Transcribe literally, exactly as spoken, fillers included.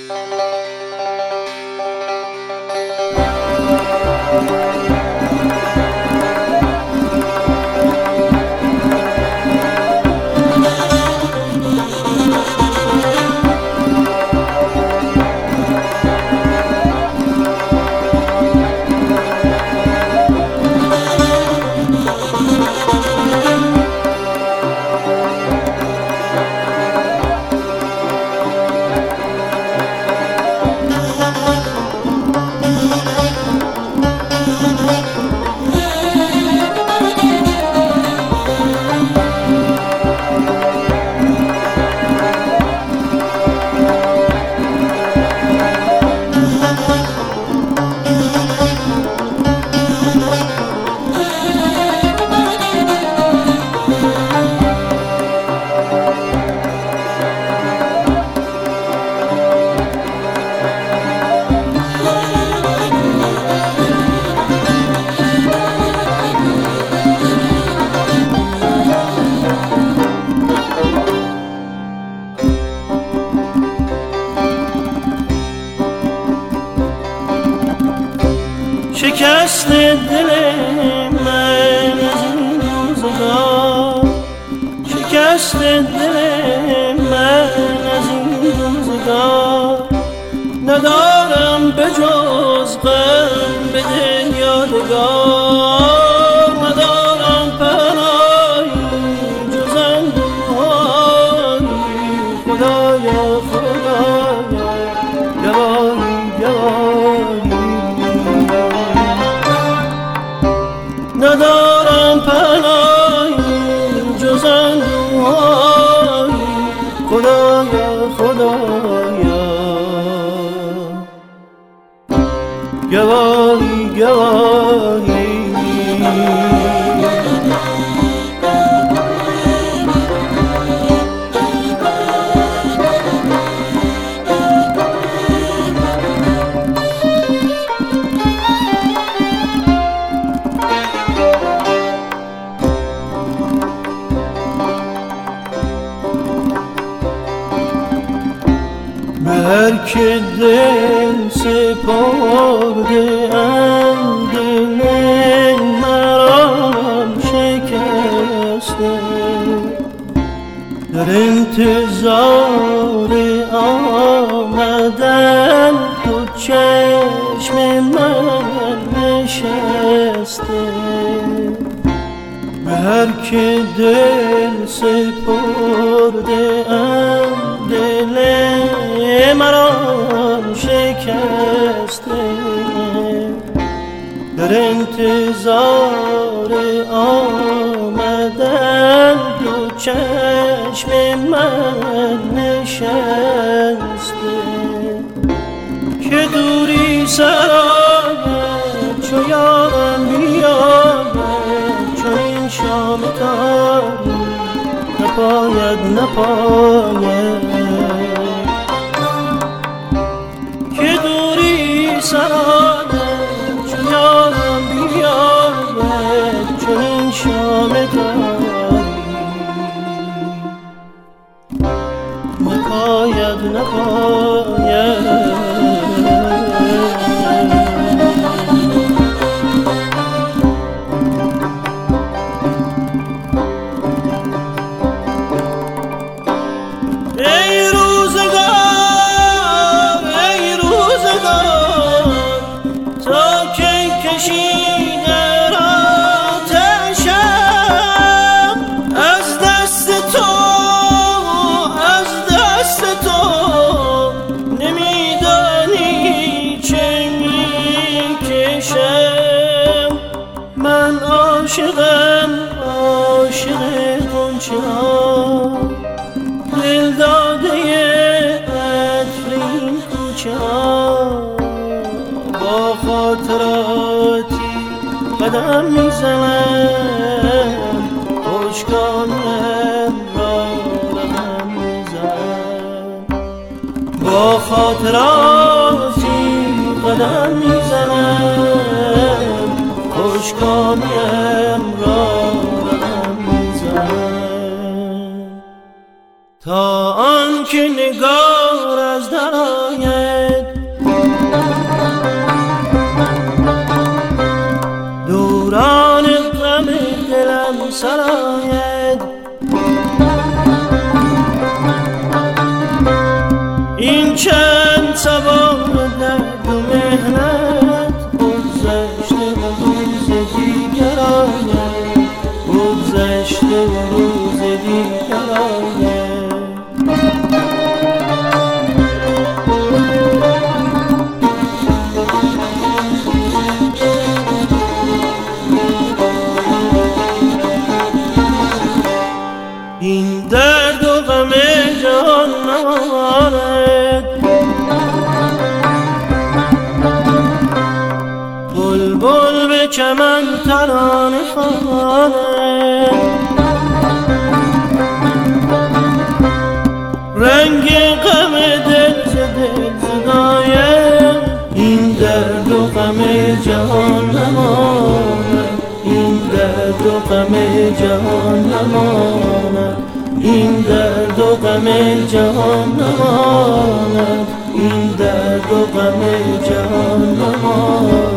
شکست دل من از این روزگار، شکست دل من از این روزگار، ندارم به جز غم به دل یادگار، ندارم پناهی جز اندوهایی، خدایا خدایا گواهی گواهی، ندارم پناهی جز اندوهایی، خدایا خدایا گواهی گواهی. هر که دل سپرده ام دل مرام شکسته، در انتظار آمدن تو چشم من نشسته، به هر که دل سپرده ام دل مرام شکسته، در انتظار آمدن دو چشم من نشسته، که دوری سراید چو یارم بیاید، چو این شام تاری نپاید نپاید، که دوری سراید چو یارم بیاید، چو این شام تاری نپاید نپاید. من عاشقم عاشق غنچه ها، دل داده عطر این کوچه ها، با خاطراتی قدم میزنم، خشکانم را رقم میزنم، با خاطراتی قدم میزنم، خشکانیم را رقم میزنم، تا آن که نگار از در آید این چند سوار درد و مهنت بگذشته و روز دیگر آید، بگذشته و روز دیگر آید. این درد و غم جهان نماند، بلبل به چمن ترانه خواند، رنگ غم دل ز دل زداید. این درد و غم جهان نماند، این درد و غم جهان نماند، این درد و غم جهان نماند، این درد و غم جهان نماند.